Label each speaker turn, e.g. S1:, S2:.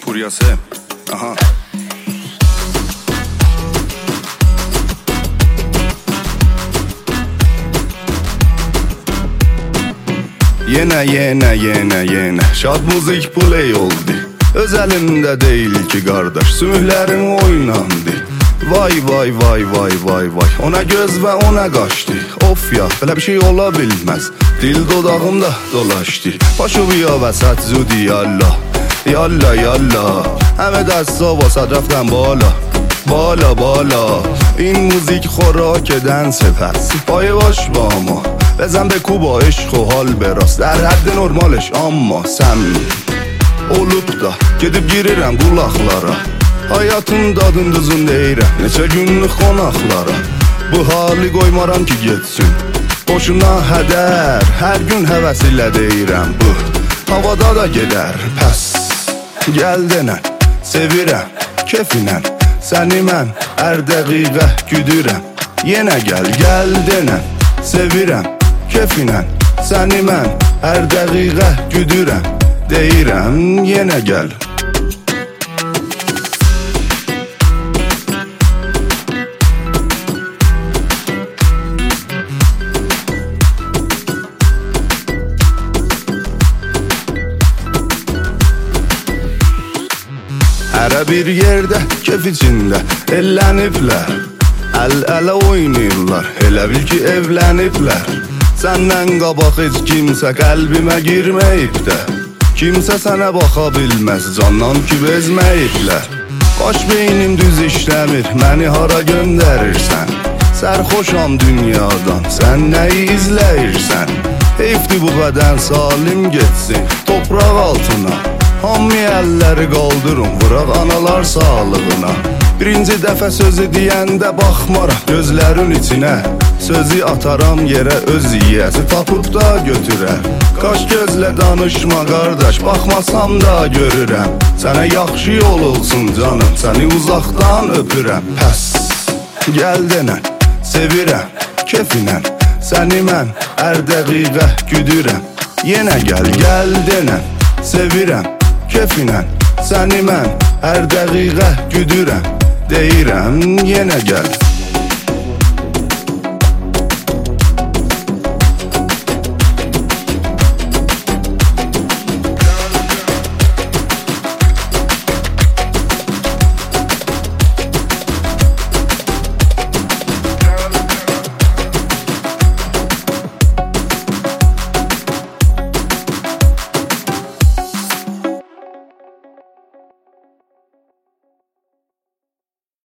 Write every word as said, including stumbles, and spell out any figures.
S1: Furyası. Aha. Yenə, yenə, yenə, yenə şad müzik play oldu. Öz əlində deyil ki qardaş, sümüklərin oynandı. Vay vay vay vay vay vay, ona göz və ona qaçdı. Of ya, belə bir şey ola bilməz. Dil dodağımda dolaşdı. Başı biya vəsət zudi yalla, yalla yalla. Həmə dəstə vasat rəftən bala, bala bala. این موزیک خوراکدن سپس پای باش با ما بزن به کو با عشق و حال براست در حد نرمالش اما səmimi olub da gedib girirəm qulaqlara hayatın dadın duzun deyirəm neçə günlük qonaqlara bu hali qoymaram ki getsin boşuna hədər hər gün həvəs ilə deyirəm bu havada da gedər pəs gəl denən sevirəm kefinən səni mən hər dəqiqə güdürəm yenə gəl gəl denən sevirəm kefinən səni mən hər dəqiqə güdürəm deyirəm yenə gəl Hərə bir yerdə, kef içində elləniblər Əl-ələ oynayırlar, elə bil ki evləniblər Səndən qabaq heç kimsə qəlbimə girməyib də Kimsə sənə baxa bilməz, candan ki bezməyiblər Baş beynim düz işləmir, məni hara göndərirsən Sərxoşam dünyadan, sən nəyi izləyirsən Heyfdir bu bədən salim getsin, topraq altına Hamı əlləri qaldırın, vuraq analar sağlığına Birinci dəfə sözü deyəndə baxmaram gözlərin içinə Sözü ataram yerə öz yiyəsi tapıb da götürər Qaş gözlə danışma qardaş, baxmasam da görürəm Sənə yaxşı yol olsun canım, səni uzaqdan öpürəm Pəs, gəl denən, sevirəm, kefinən Səni mən hər dəqiqə güdürəm Yenə gəl, gəl denən, sevirəm kefinən səni mən hər dəqiqə güdürəm deyirəm yenə gəl